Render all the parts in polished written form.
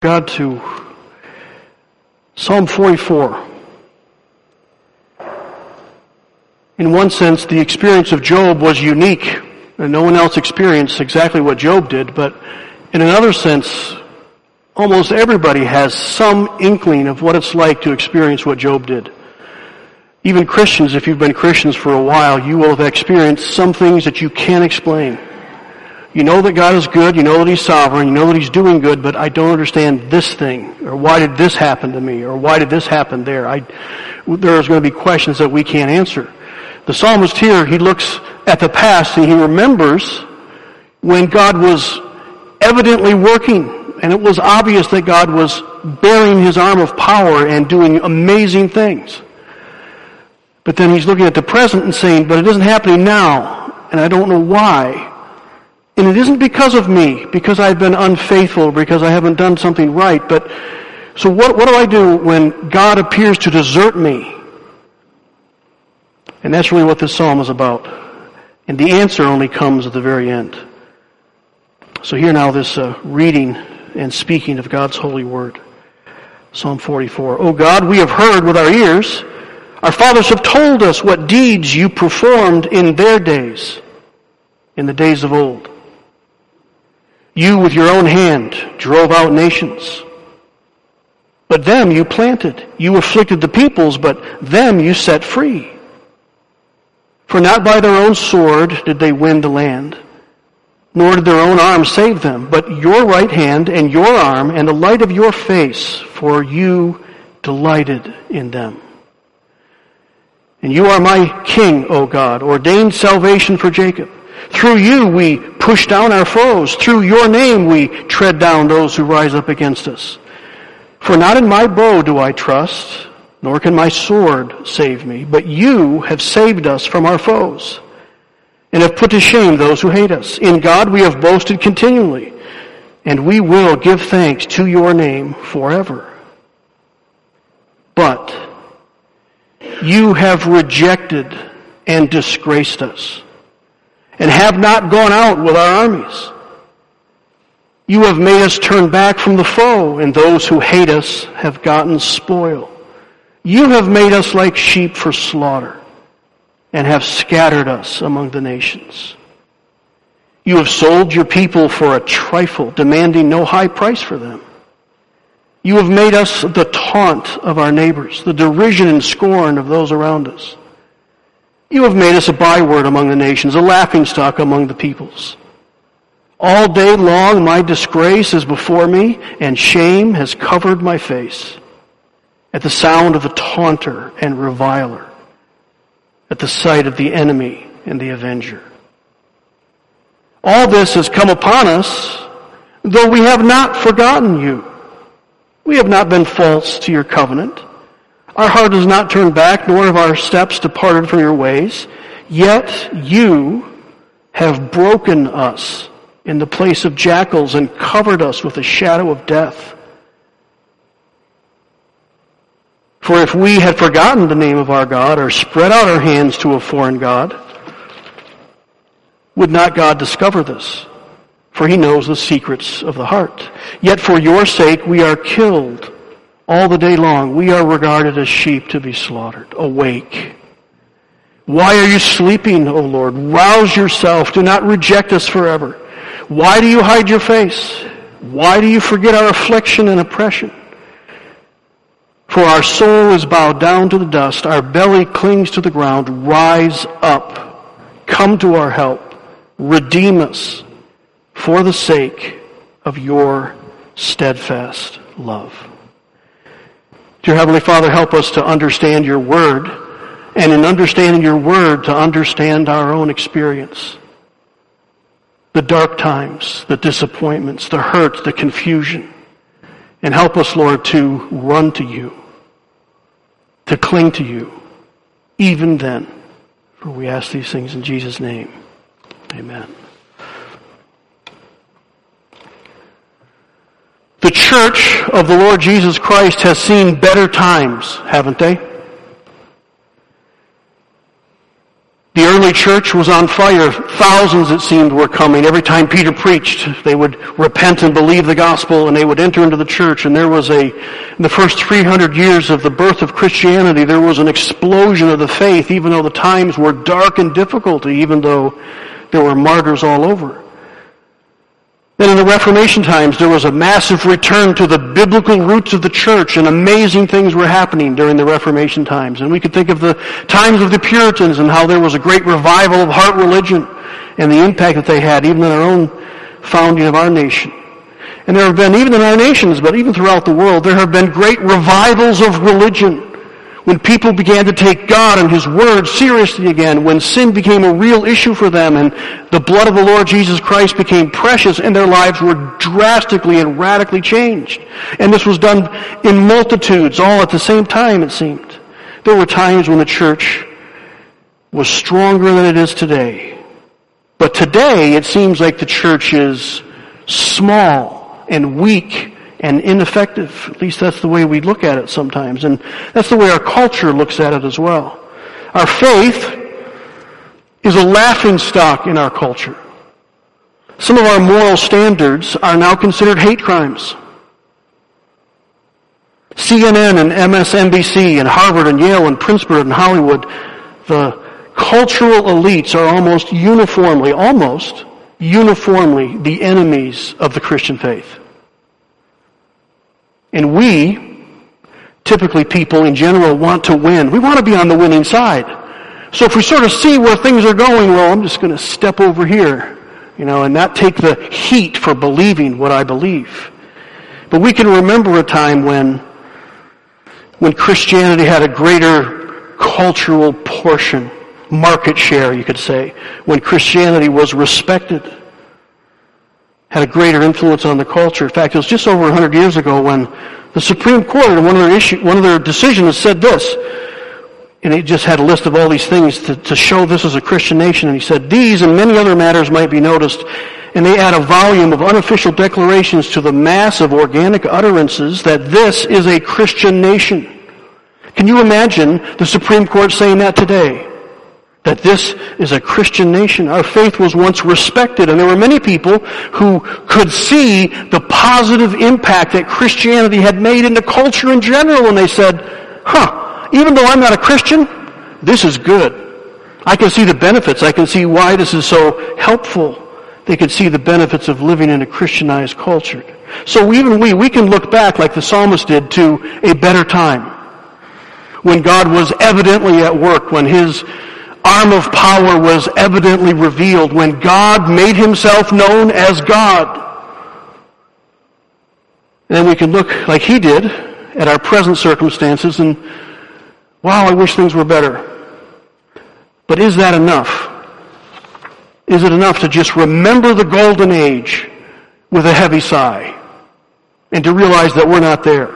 God to Psalm 44. In one sense, the experience of Job was unique, and no one else experienced exactly what Job did, but in another sense, almost everybody has some inkling of what it's like to experience what Job did. Even Christians, if you've been Christians for a while, you will have experienced some things that you can't explain. You know that God is good, you know that He's sovereign, you know that He's doing good, but I don't understand this thing, or why did this happen to me, or why did this happen there? There's going to be questions that we can't answer. The psalmist here, he looks at the past and he remembers when God was evidently working, and it was obvious that God was bearing His arm of power and doing amazing things. But then he's looking at the present and saying, but it isn't happening now, and I don't know why. And it isn't because of me, because I've been unfaithful, because I haven't done something right. But so what do I do when God appears to desert me? And that's really what this psalm is about. And the answer only comes at the very end. So here now this reading and speaking of God's holy word. Psalm 44. O God, we have heard with our ears. Our fathers have told us what deeds you performed in their days, in the days of old. You with your own hand drove out nations. But them you planted. You afflicted the peoples, but them you set free. For not by their own sword did they win the land, nor did their own arm save them, but your right hand and your arm and the light of your face, for you delighted in them. And you are my king, O God, ordained salvation for Jacob. Through you we push down our foes. Through your name we tread down those who rise up against us. For not in my bow do I trust, nor can my sword save me, but you have saved us from our foes, and have put to shame those who hate us. In God we have boasted continually, and we will give thanks to your name forever. But you have rejected and disgraced us, and have not gone out with our armies. You have made us turn back from the foe, and those who hate us have gotten spoil. You have made us like sheep for slaughter, and have scattered us among the nations. You have sold your people for a trifle, demanding no high price for them. You have made us the taunt of our neighbors, the derision and scorn of those around us. You have made us a byword among the nations, a laughingstock among the peoples. All day long my disgrace is before me, and shame has covered my face. At the sound of the taunter and reviler, at the sight of the enemy and the avenger. All this has come upon us, though we have not forgotten you. We have not been false to your covenant. Our heart has not turned back, nor have our steps departed from your ways. Yet you have broken us in the place of jackals and covered us with the shadow of death. For if we had forgotten the name of our God, or spread out our hands to a foreign god, would not God discover this? For he knows the secrets of the heart. Yet for your sake we are killed all the day long. We are regarded as sheep to be slaughtered. Awake. Why are you sleeping, O Lord? Rouse yourself. Do not reject us forever. Why do you hide your face? Why do you forget our affliction and oppression? For our soul is bowed down to the dust. Our belly clings to the ground. Rise up. Come to our help. Redeem us for the sake of your steadfast love. Dear Heavenly Father, help us to understand your word, and in understanding your word, to understand our own experience. The dark times, the disappointments, the hurt, the confusion. And help us, Lord, to run to you, to cling to you, even then. For we ask these things in Jesus' name. Amen. The church of the Lord Jesus Christ has seen better times, haven't they? The early church was on fire. Thousands, it seemed, were coming. Every time Peter preached, they would repent and believe the gospel, and they would enter into the church. And there was in the first 300 years of the birth of Christianity, there was an explosion of the faith, even though the times were dark and difficult, even though there were martyrs all over. Then in the Reformation times, there was a massive return to the biblical roots of the church, and amazing things were happening during the Reformation times. And we could think of the times of the Puritans and how there was a great revival of heart religion and the impact that they had even in our own founding of our nation. And there have been, even in our nations, but even throughout the world, there have been great revivals of religion. When people began to take God and His Word seriously again, when sin became a real issue for them and the blood of the Lord Jesus Christ became precious and their lives were drastically and radically changed. And this was done in multitudes, all at the same time, it seemed. There were times when the church was stronger than it is today. But today, it seems like the church is small and weak and ineffective. At least that's the way we look at it sometimes. And that's the way our culture looks at it as well. Our faith is a laughingstock in our culture. Some of our moral standards are now considered hate crimes. CNN and MSNBC and Harvard and Yale and Princeton and Hollywood, the cultural elites are almost uniformly the enemies of the Christian faith. And we, typically people in general, want to win. We want to be on the winning side. So if we sort of see where things are going, well, I'm just going to step over here, and not take the heat for believing what I believe. But we can remember a time when Christianity had a greater cultural portion, market share, you could say, when Christianity was respected, had a greater influence on the culture. In fact, it was just over 100 years ago when the Supreme Court, in one of their decisions, said this, and it just had a list of all these things to show this as a Christian nation, and he said, these and many other matters might be noticed, and they add a volume of unofficial declarations to the mass of organic utterances that this is a Christian nation. Can you imagine the Supreme Court saying that today? That this is a Christian nation. Our faith was once respected, and there were many people who could see the positive impact that Christianity had made in the culture in general, and they said, even though I'm not a Christian, this is good. I can see the benefits. I can see why this is so helpful. They could see the benefits of living in a Christianized culture. So even we can look back, like the psalmist did, to a better time, when God was evidently at work, when His arm of power was evidently revealed, when God made Himself known as God. And then we can look like He did at our present circumstances and, wow, I wish things were better. But is that enough? Is it enough to just remember the golden age with a heavy sigh and to realize that we're not there?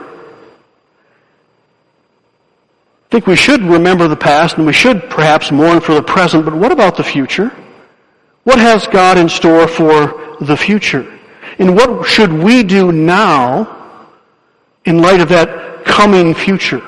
I think we should remember the past, and we should perhaps mourn for the present, but what about the future? What has God in store for the future? And what should we do now in light of that coming future?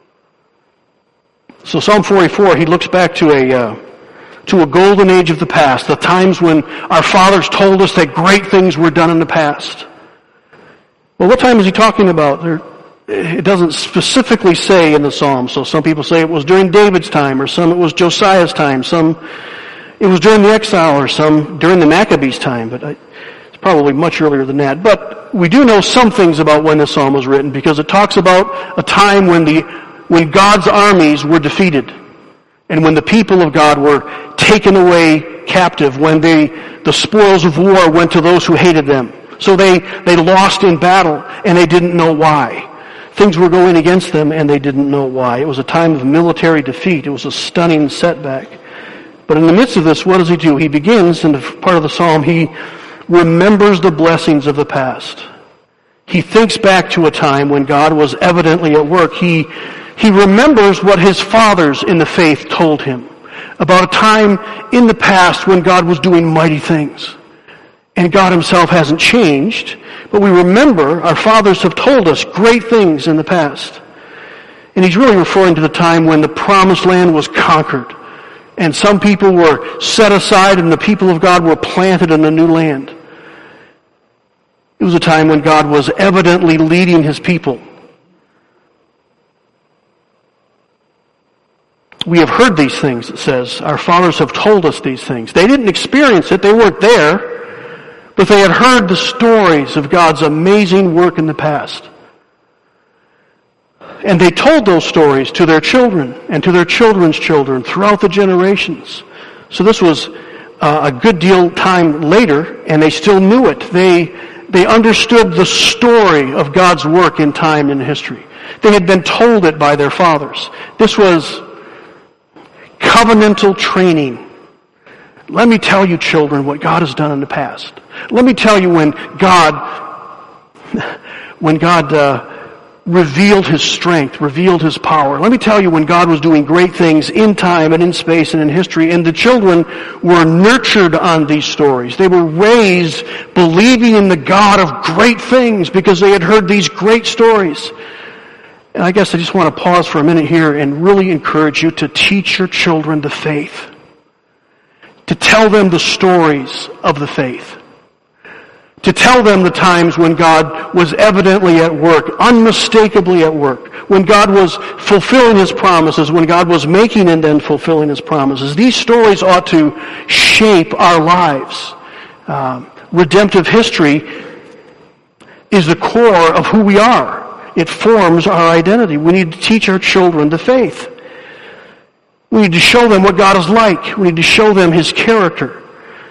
So Psalm 44, he looks back to a golden age of the past, the times when our fathers told us that great things were done in the past. Well, what time is he talking about? It doesn't specifically say in the Psalm. So some people say it was during David's time, or some it was Josiah's time, some it was during the exile, or some during the Maccabees' time, but it's probably much earlier than that. But we do know some things about when the Psalm was written, because it talks about a time when God's armies were defeated, and when the people of God were taken away captive, when the spoils of war went to those who hated them. So they lost in battle, and they didn't know why. Things were going against them, and they didn't know why. It was a time of military defeat. It was a stunning setback. But in the midst of this, what does he do? He begins, in the part of the psalm, he remembers the blessings of the past. He thinks back to a time when God was evidently at work. He remembers what his fathers in the faith told him about a time in the past when God was doing mighty things. And God Himself hasn't changed, but we remember our fathers have told us great things in the past. And he's really referring to the time when the promised land was conquered And some people were set aside and the people of God were planted in a new land. It was a time when God was evidently leading his people. We have heard these things, it says. Our fathers have told us these things. They didn't experience it. They weren't there. But they had heard the stories of God's amazing work in the past. And they told those stories to their children and to their children's children throughout the generations. So this was a good deal time later, and they still knew it. They understood the story of God's work in time and history. They had been told it by their fathers. This was covenantal training. Let me tell you, children, what God has done in the past. Let me tell you when God revealed his strength, revealed his power. Let me tell you when God was doing great things in time and in space and in history. And the children were nurtured on these stories. They were raised believing in the God of great things because they had heard these great stories. And I guess I just want to pause for a minute here and really encourage you to teach your children the faith. To tell them the stories of the faith. To tell them the times when God was evidently at work, unmistakably at work, when God was fulfilling his promises, when God was making and then fulfilling his promises. These stories ought to shape our lives. Redemptive history is the core of who we are. It forms our identity. We need to teach our children the faith. We need to show them what God is like. We need to show them his character.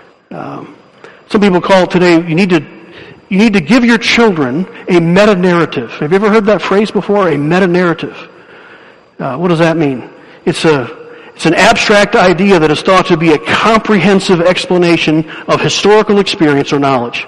Some people call it today, you need to give your children a meta-narrative. Have you ever heard that phrase before? A meta-narrative. What does that mean? It's an abstract idea that is thought to be a comprehensive explanation of historical experience or knowledge.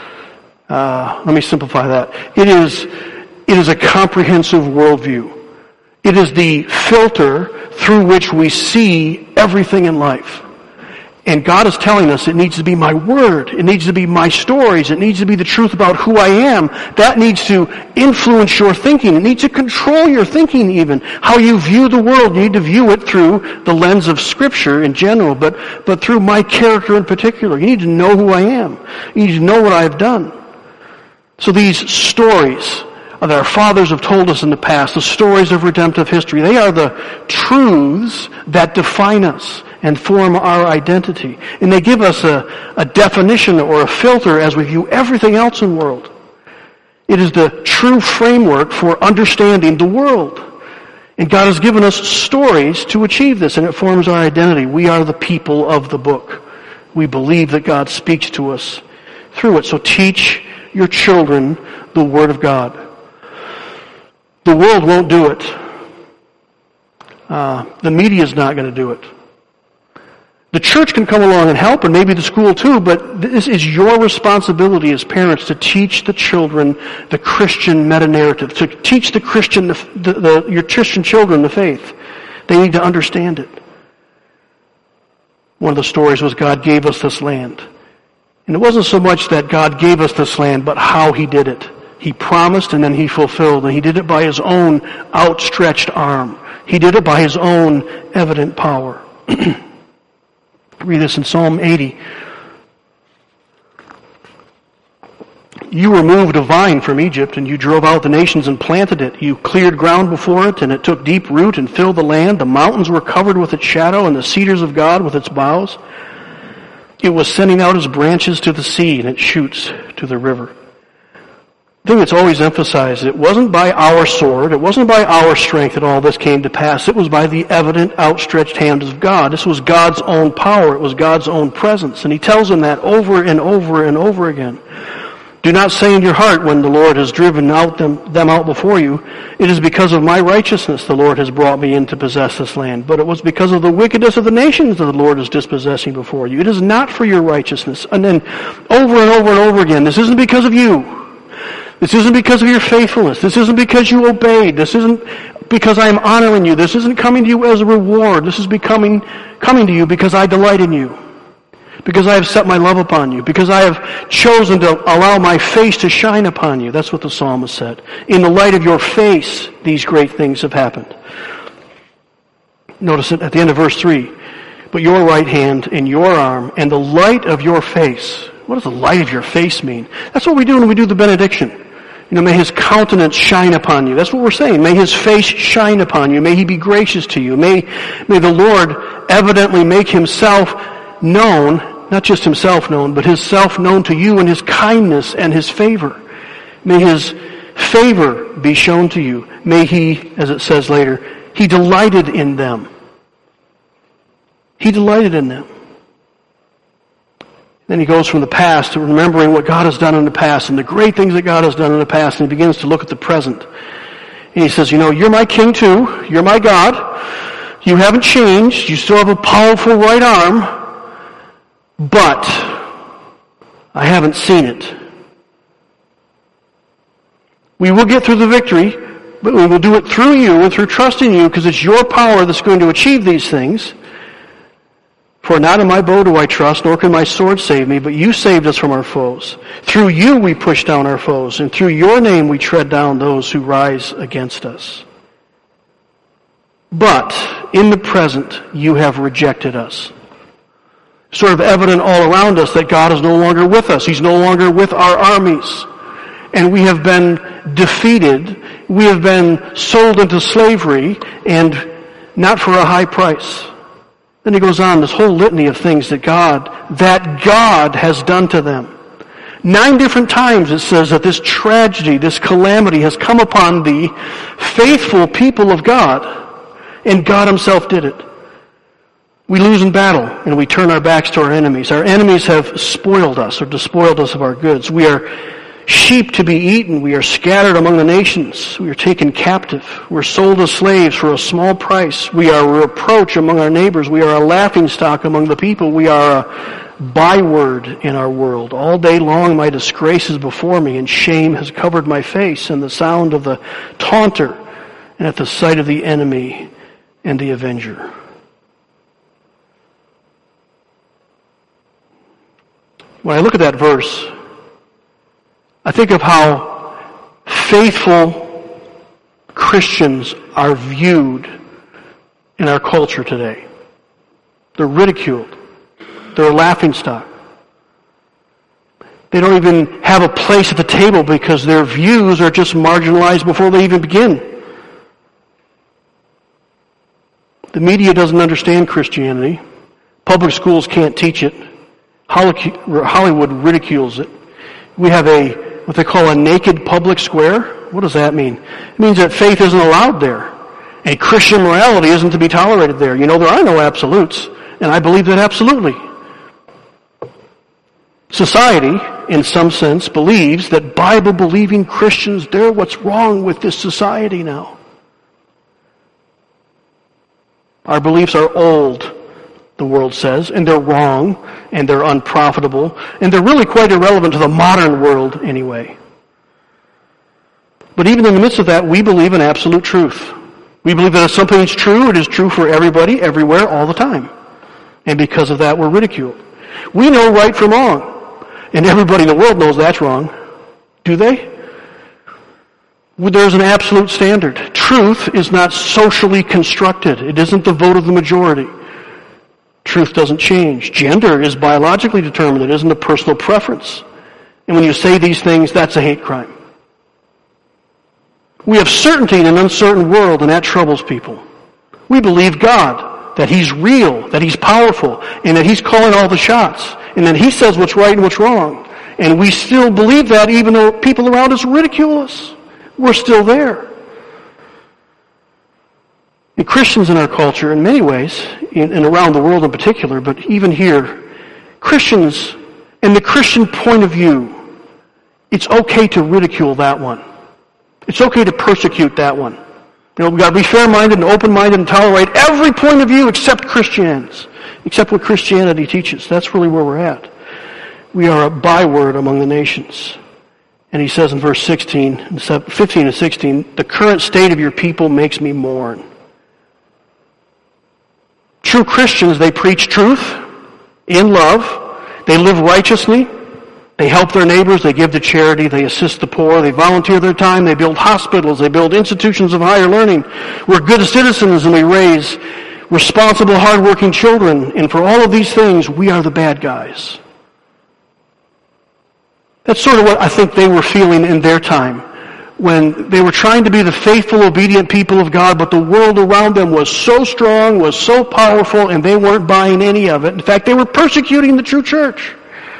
Let me simplify that. It is a comprehensive worldview. It is the filter through which we see everything in life. And God is telling us it needs to be my word. It needs to be my stories. It needs to be the truth about who I am. That needs to influence your thinking. It needs to control your thinking even. How you view the world. You need to view it through the lens of Scripture in general, but through my character in particular. You need to know who I am. You need to know what I have done. So these stories that our fathers have told us in the past, the stories of redemptive history, they are the truths that define us and form our identity. And they give us a definition or a filter as we view everything else in the world. It is the true framework for understanding the world. And God has given us stories to achieve this, and it forms our identity. We are the people of the book. We believe that God speaks to us through it. So teach your children the Word of God. The world won't do it. The media is not going to do it. The church can come along and help, and maybe the school too, but this is your responsibility as parents to teach the children the Christian meta-narrative, to teach the Christian, your Christian children the faith. They need to understand it. One of the stories was God gave us this land. And it wasn't so much that God gave us this land, but how he did it. He promised and then he fulfilled, and he did it by his own outstretched arm. He did it by his own evident power. Read this in Psalm 80. You removed a vine from Egypt, and you drove out the nations and planted it. You cleared ground before it, and it took deep root and filled the land. The mountains were covered with its shadow, and the cedars of God with its boughs. It was sending out its branches to the sea, and its shoots to the river. I think it's always emphasized, it wasn't by our sword, it wasn't by our strength that all this came to pass. It was by the evident outstretched hand of God. This was God's own power. It was God's own presence. And he tells them that over and over and over again. Do not say in your heart when the Lord has driven them out before you, it is because of my righteousness the Lord has brought me in to possess this land. But it was because of the wickedness of the nations that the Lord is dispossessing before you. It is not for your righteousness. And then over and over and over again, this isn't because of you. This isn't because of your faithfulness. This isn't because you obeyed. This isn't because I am honoring you. This isn't coming to you as a reward. This is coming to you because I delight in you. Because I have set my love upon you. Because I have chosen to allow my face to shine upon you. That's what the psalmist said. In the light of your face, these great things have happened. Notice it at the end of verse 3. but your right hand and your arm and the light of your face. What does the light of your face mean? That's what we do when we do the benediction. May his countenance shine upon you. That's what we're saying. May his face shine upon you. May he be gracious to you. May the Lord evidently make himself known, not just himself known, but his self known to you in his kindness and his favor. May his favor be shown to you. May he, as it says later, he delighted in them. He delighted in them. Then he goes from the past to remembering what God has done in the past and the great things that God has done in the past, and he begins to look at the present. And he says, you're my king too. You're my God. You haven't changed. You still have a powerful right arm. But I haven't seen it. We will get through the victory, but we will do it through you and through trusting you, because it's your power that's going to achieve these things. For not in my bow do I trust, nor can my sword save me, but you saved us from our foes. Through you we push down our foes, and through your name we tread down those who rise against us. But in the present you have rejected us. Sort of evident all around us that God is no longer with us. He's no longer with our armies. And we have been defeated. We have been sold into slavery, and not for a high price. Then he goes on, this whole litany of things that God has done to them. 9 different times it says that this tragedy, this calamity has come upon the faithful people of God, and God himself did it. We lose in battle, and we turn our backs to our enemies. Our enemies have spoiled us, or despoiled us of our goods. We are sheep to be eaten. We are scattered among the nations. We are taken captive. We're sold as slaves for a small price. We are a reproach among our neighbors. We are a laughingstock among the people. We are a byword in our world. All day long my disgrace is before me, and shame has covered my face, and the sound of the taunter, and at the sight of the enemy and the avenger. When I look at that verse, I think of how faithful Christians are viewed in our culture today. They're ridiculed. They're a laughingstock. They don't even have a place at the table because their views are just marginalized before they even begin. The media doesn't understand Christianity. Public schools can't teach it. Hollywood ridicules it. We have what they call a naked public square. What does that mean? It means that faith isn't allowed there. And Christian morality isn't to be tolerated there. There are no absolutes, and I believe that absolutely. Society, in some sense, believes that Bible-believing Christians, they're what's wrong with this society now. Our beliefs are old, the world says, and they're wrong, and they're unprofitable, and they're really quite irrelevant to the modern world anyway. But even in the midst of that, we believe in absolute truth. We believe that if something is true, it is true for everybody, everywhere, all the time. And because of that, we're ridiculed. We know right from wrong, and everybody in the world knows that's wrong. Do they? There's an absolute standard. Truth is not socially constructed. It isn't the vote of the majority. Truth doesn't change. Gender is biologically determined. It isn't a personal preference. And when you say these things, that's a hate crime. We have certainty in an uncertain world, and that troubles people. We believe God, that He's real, that He's powerful, and that He's calling all the shots, and that He says what's right and what's wrong. And we still believe that even though people around us ridicule us. We're still there. And Christians in our culture, in many ways, and around the world in particular, but even here, Christians, in the Christian point of view, it's okay to ridicule that one. It's okay to persecute that one. We've got to be fair-minded and open-minded and tolerate every point of view except Christians, except what Christianity teaches. That's really where we're at. We are a byword among the nations. And he says in verse 15 and 16, the current state of your people makes me mourn. True Christians, they preach truth in love. They live righteously. They help their neighbors. They give to charity. They assist the poor. They volunteer their time. They build hospitals. They build institutions of higher learning. We're good citizens, and we raise responsible, hardworking children, and for all of these things, we are the bad guys. That's sort of what I think they were feeling in their time, when they were trying to be the faithful, obedient people of God, but the world around them was so strong, was so powerful, and they weren't buying any of it. In fact, they were persecuting the true church.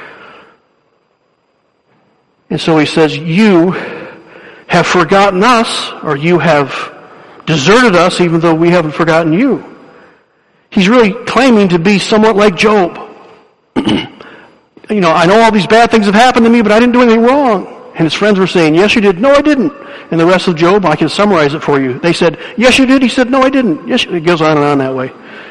And so he says, you have forgotten us, or you have deserted us, even though we haven't forgotten you. He's really claiming to be somewhat like Job. I know all these bad things have happened to me, but I didn't do anything wrong. And his friends were saying, yes, you did. No, I didn't. And the rest of Job, I can summarize it for you. They said, yes, you did. He said, no, I didn't. Yes, it goes on and on that way.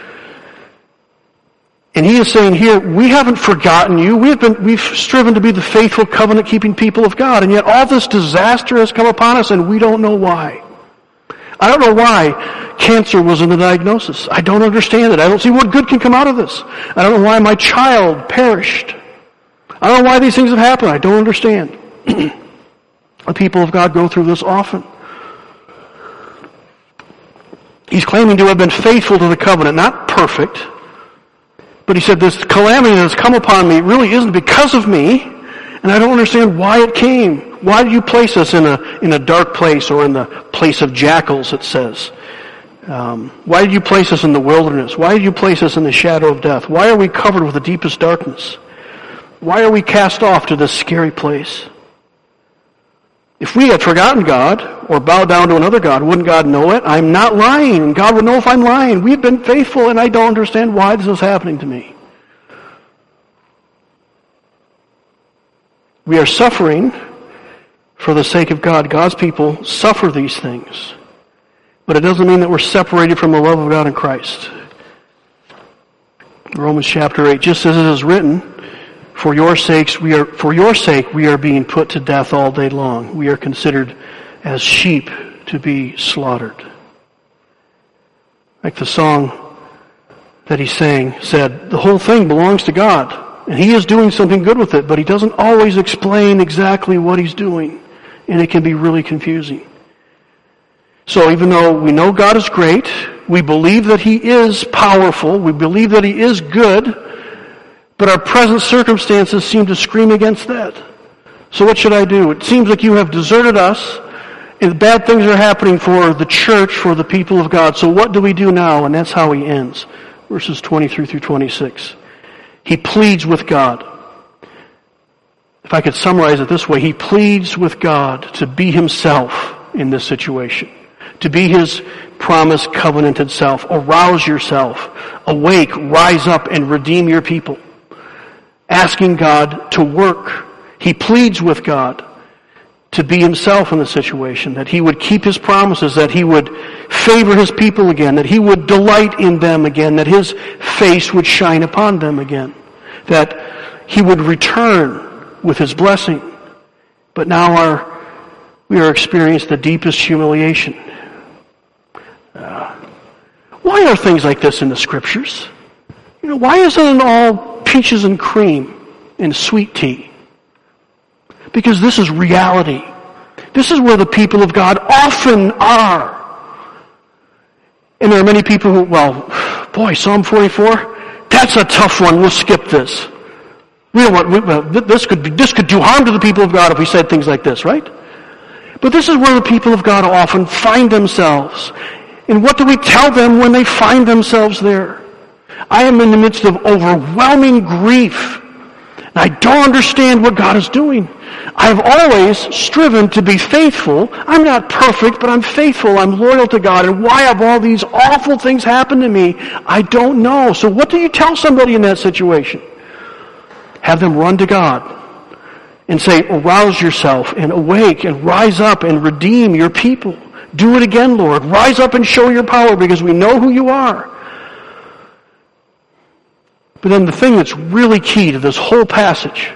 And he is saying here, we haven't forgotten you. We've striven to be the faithful, covenant-keeping people of God. And yet all this disaster has come upon us, and we don't know why. I don't know why cancer was in the diagnosis. I don't understand it. I don't see what good can come out of this. I don't know why my child perished. I don't know why these things have happened. I don't understand. The people of God go through this often. He's claiming to have been faithful to the covenant, not perfect. But he said, this calamity that has come upon me really isn't because of me, and I don't understand why it came. Why did you place us in a dark place, or in the place of jackals, it says? Why did you place us in the wilderness? Why did you place us in the shadow of death? Why are we covered with the deepest darkness? Why are we cast off to this scary place? If we had forgotten God, or bowed down to another God, wouldn't God know it? I'm not lying, and God would know if I'm lying. We've been faithful, and I don't understand why this is happening to me. We are suffering for the sake of God. God's people suffer these things. But it doesn't mean that we're separated from the love of God in Christ. Romans chapter 8, just as it is written, For your sake we are being put to death all day long. We are considered as sheep to be slaughtered. Like the song that he sang said, the whole thing belongs to God. And he is doing something good with it, but he doesn't always explain exactly what he's doing. And it can be really confusing. So even though we know God is great, we believe that he is powerful, we believe that he is good, but our present circumstances seem to scream against that. So what should I do? It seems like you have deserted us, and bad things are happening for the church, for the people of God. So what do we do now? And that's how he ends. Verses 23 through 26. He pleads with God. If I could summarize it this way, he pleads with God to be himself in this situation. To be his promised covenanted self. Arouse yourself. Awake, rise up, and redeem your people. Asking God to work. He pleads with God to be himself in the situation, that he would keep his promises, that he would favor his people again, that he would delight in them again, that his face would shine upon them again, that he would return with his blessing. But now we are experiencing the deepest humiliation. Why are things like this in the scriptures? Why isn't it all peaches and cream and sweet tea? Because this is reality. This is where the people of God often are. And there are many people who, Psalm 44, that's a tough one. We'll skip this. This could do harm to the people of God if we said things like this, right? But this is where the people of God often find themselves. And what do we tell them when they find themselves there? I am in the midst of overwhelming grief. And I don't understand what God is doing. I've always striven to be faithful. I'm not perfect, but I'm faithful. I'm loyal to God. And why have all these awful things happened to me? I don't know. So what do you tell somebody in that situation? Have them run to God and say, arouse yourself and awake and rise up and redeem your people. Do it again, Lord. Rise up and show your power because we know who you are. But then the thing that's really key to this whole passage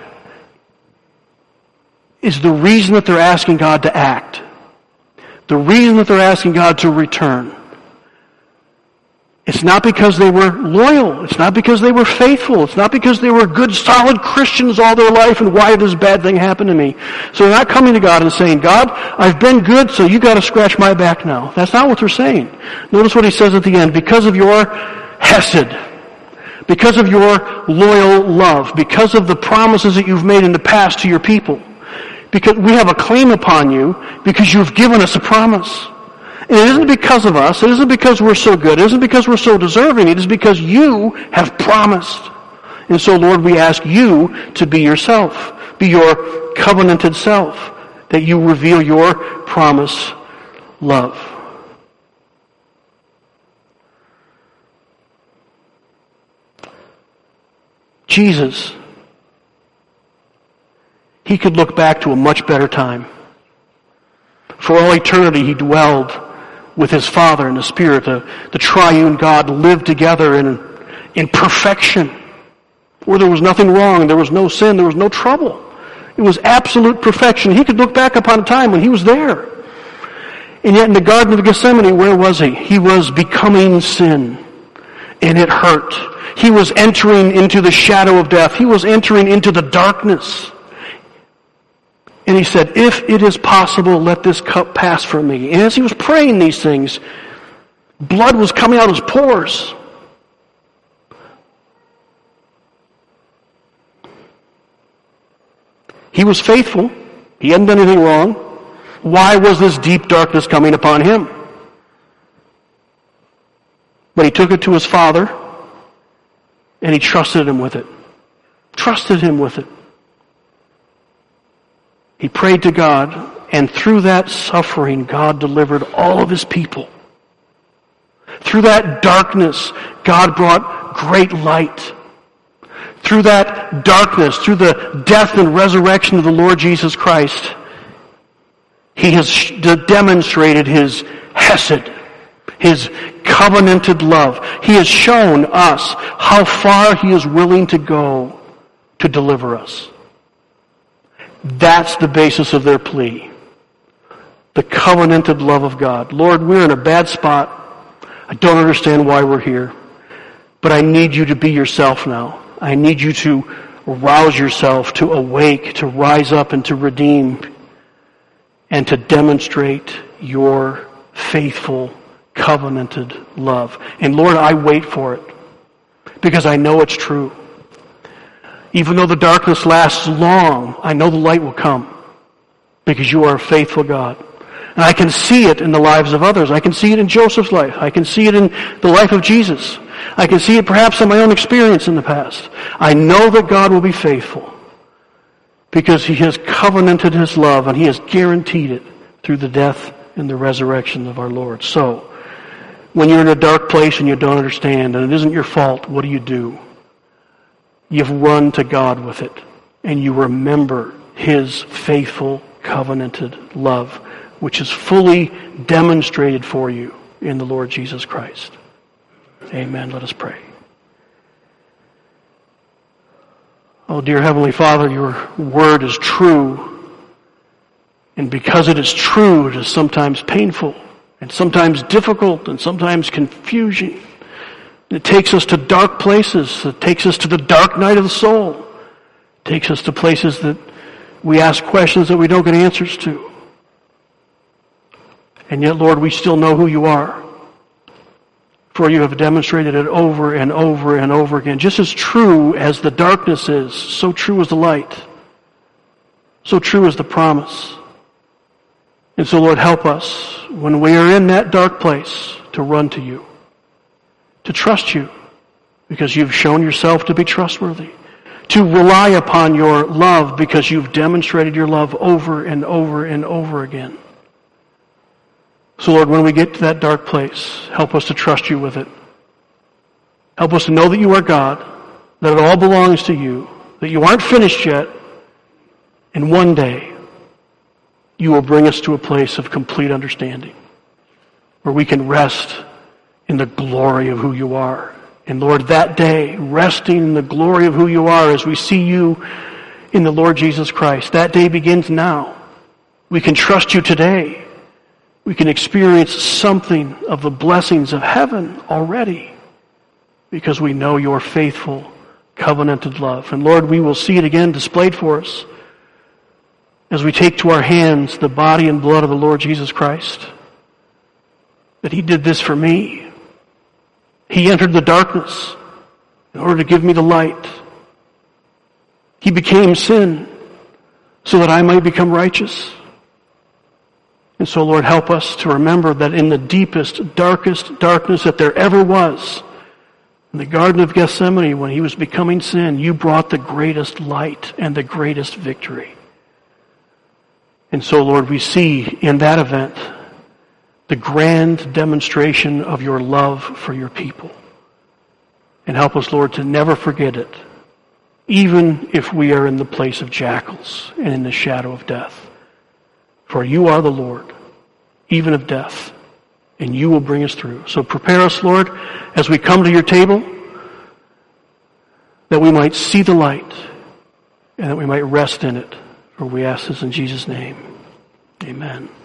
is the reason that they're asking God to act. The reason that they're asking God to return It's not because they were loyal. It's not because they were faithful. It's not because they were good, solid Christians all their life and why did this bad thing happen to me? So they're not coming to God and saying, God, I've been good, so you got to scratch my back now. That's not what they're saying. Notice what he says at the end. Because of your hesed, because of your loyal love, because of the promises that you've made in the past to your people, because we have a claim upon you because you've given us a promise. And it isn't because of us. It isn't because we're so good. It isn't because we're so deserving. It is because you have promised. And so, Lord, we ask you to be yourself. Be your covenanted self. That you reveal your promise love. Jesus, he could look back to a much better time. For all eternity, he dwelled with his Father and the Spirit. The triune God lived together in perfection, where there was nothing wrong, there was no sin, there was no trouble. It was absolute perfection. He could look back upon a time when he was there. And yet in the Garden of Gethsemane, where was he? He was becoming sin, and it hurt. He was entering into the shadow of death. He was entering into the darkness. And he said, if it is possible, let this cup pass from me. And as he was praying these things, blood was coming out of his pores. He was faithful. He hadn't done anything wrong. Why was this deep darkness coming upon him? But he took it to his Father, and he trusted him with it. Trusted him with it. He prayed to God, and through that suffering, God delivered all of his people. Through that darkness, God brought great light. Through that darkness, through the death and resurrection of the Lord Jesus Christ, he has demonstrated his hesed, his covenanted love. He has shown us how far he is willing to go to deliver us. That's the basis of their plea. The covenanted love of God. Lord, we're in a bad spot. I don't understand why we're here. But I need you to be yourself now. I need you to rouse yourself, to awake, to rise up and to redeem, and to demonstrate your faithful, covenanted love. And Lord, I wait for it because I know it's true. Even though the darkness lasts long, I know the light will come because you are a faithful God. And I can see it in the lives of others. I can see it in Joseph's life. I can see it in the life of Jesus. I can see it perhaps in my own experience in the past. I know that God will be faithful because he has covenanted his love and he has guaranteed it through the death and the resurrection of our Lord. So, when you're in a dark place and you don't understand and it isn't your fault, what do? You've run to God with it, and you remember his faithful, covenanted love, which is fully demonstrated for you in the Lord Jesus Christ. Amen. Let us pray. Oh, dear Heavenly Father, your word is true, and because it is true, it is sometimes painful, and sometimes difficult, and sometimes confusing. It takes us to dark places. It takes us to the dark night of the soul. It takes us to places that we ask questions that we don't get answers to. And yet, Lord, we still know who you are. For you have demonstrated it over and over and over again. Just as true as the darkness is, so true is the light. So true is the promise. And so, Lord, help us when we are in that dark place to run to you. To trust you, because you've shown yourself to be trustworthy. To rely upon your love, because you've demonstrated your love over and over and over again. So Lord, when we get to that dark place, help us to trust you with it. Help us to know that you are God, that it all belongs to you, that you aren't finished yet, and one day you will bring us to a place of complete understanding, where we can rest in the glory of who you are. And Lord, that day, resting in the glory of who you are as we see you in the Lord Jesus Christ, that day begins now. We can trust you today. We can experience something of the blessings of heaven already. because we know your faithful, covenanted love. And Lord, we will see it again displayed for us as we take to our hands the body and blood of the Lord Jesus Christ. That he did this for me. He entered the darkness in order to give me the light. He became sin so that I might become righteous. And so, Lord, help us to remember that in the deepest, darkest darkness that there ever was, in the Garden of Gethsemane, when he was becoming sin, you brought the greatest light and the greatest victory. And so, Lord, we see in that event the grand demonstration of your love for your people. And help us, Lord, to never forget it, even if we are in the place of jackals and in the shadow of death. For you are the Lord, even of death, and you will bring us through. So prepare us, Lord, as we come to your table, that we might see the light and that we might rest in it. For we ask this in Jesus' name. Amen.